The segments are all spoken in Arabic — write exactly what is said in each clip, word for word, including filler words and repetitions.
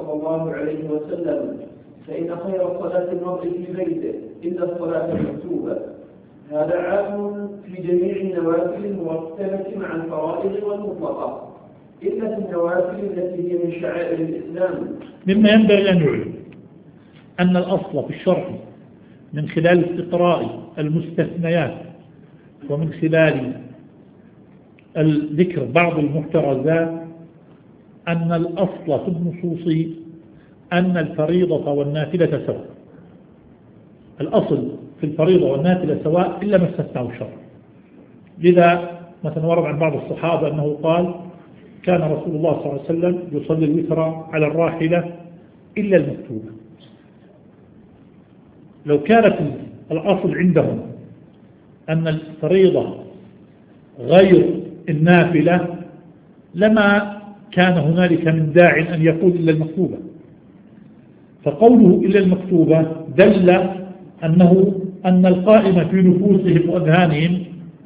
صلى الله عليه وسلم: فإن خير صلاة المرء في بيته إلا الصلاة المكتوبة. هذا عام في جميع النوافل المرتبة مع الفرائض والمطلقة، إلا في النوافل التي هي من شعائر الإسلام. مما ينبغي أن يعلم أن الأصل في الشرع من خلال استقراء المستثنيات ومن خلال الذكر بعض المحترزات أن الأصل في النصوص أن الفريضة والنافلة سواء. الأصل في الفريضة والنافلة سواء إلا ما استثناه الشرع. لذا مثلا ورد عن بعض الصحابة أنه قال: كان رسول الله صلى الله عليه وسلم يصلي الوتر على الراحلة إلا المكتوبة. لو كانت الأصل عندهم أن الفريضة غير النافلة لما كان هنالك من داع أن يقول إلا المكتوبة، فقوله إلا المكتوبة دل أنه أن القائمة في نفوسهم وأذهانهم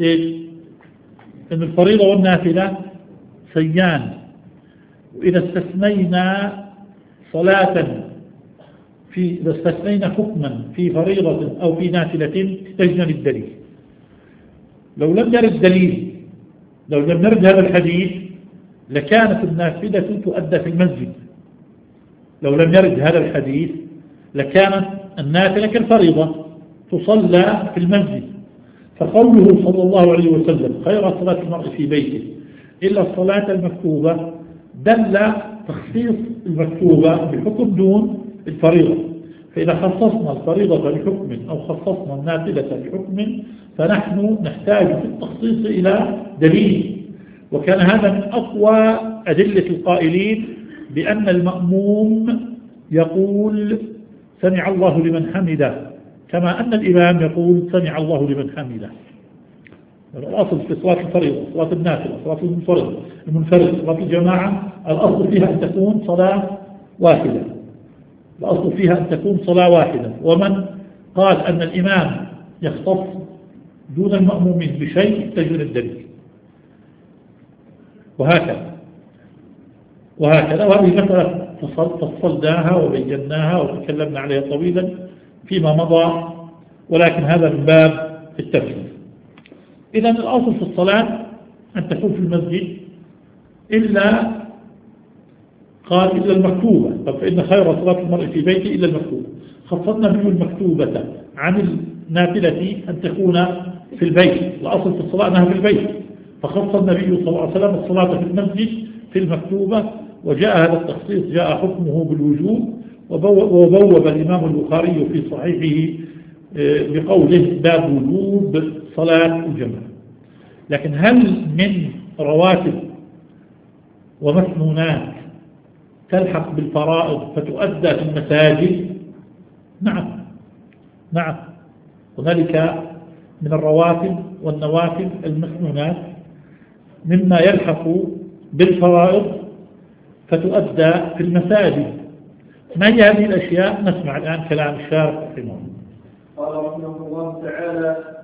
أن الفريضة والنافلة سيان، وإذا استثنينا صلاة في إذا استثنينا حكما في فريضة أو في نافلة احتجنا للدليل. لو لم يرد دليل لو لم نرد هذا الحديث لكانت النافلة تؤدى في المسجد. لو لم يرد هذا الحديث لكانت النافلة كالفريضة تصلى في المسجد. فقوله صلى الله عليه وسلم: خير صلاة المرء في بيته إلا الصلاة المكتوبة دل تخصيص المكتوبة بحكم دون الفريضة. فإذا خصصنا الفريضة بحكم أو خصصنا النافلة بحكم فنحن نحتاج في التخصيص إلى دليل. وكان هذا من أقوى أدلة القائلين بأن المأموم يقول: سمع الله لمن حمده، كما أن الإمام يقول: سمع الله لمن حمده. الأصل في صلاة الفريضة، صلاة النافلة، صلاة المنفرد المنفرد صلاة الجماعة، الأصل فيها أن تكون صلاة واحدة. الأصل فيها أن تكون صلاة واحدة. ومن قال أن الإمام يختص دون المأمومين بشيء يحتاج الدليل. وهكذا وهكذا وهذه مسألة فصلناها وبيناها وتكلمنا عليها طويلا فيما مضى، ولكن هذا من باب التفصيل. إذن الأصل في الصلاة أن تكون في المسجد إلا قال إلا المكتوبة. طب فإن خير صلاة المرء في بيته إلا المكتوبة. خصصنا به المكتوبة عن النافلة أن تكون في البيت. الأصل في الصلاة أنها في البيت، فخص النبي صلى الله عليه وسلم الصلاة في المسجد في المكتوبة، وجاء هذا التخصيص جاء حكمه بالوجوب. وبوب الإمام البخاري في صحيحه بقوله: باب وجوب صلاة الجماعة. لكن هل من رواتب ومسنونات تلحق بالفرائض فتؤدى في المساجد؟ نعم نعم هنالك من الرواتب والنوافل المسنونات مما يلحق بالفرائض فتؤدى في المساجد. ما هي هذه الأشياء؟ نسمع الآن كلام الشارح رحمه الله. قال رحمه الله تعالى: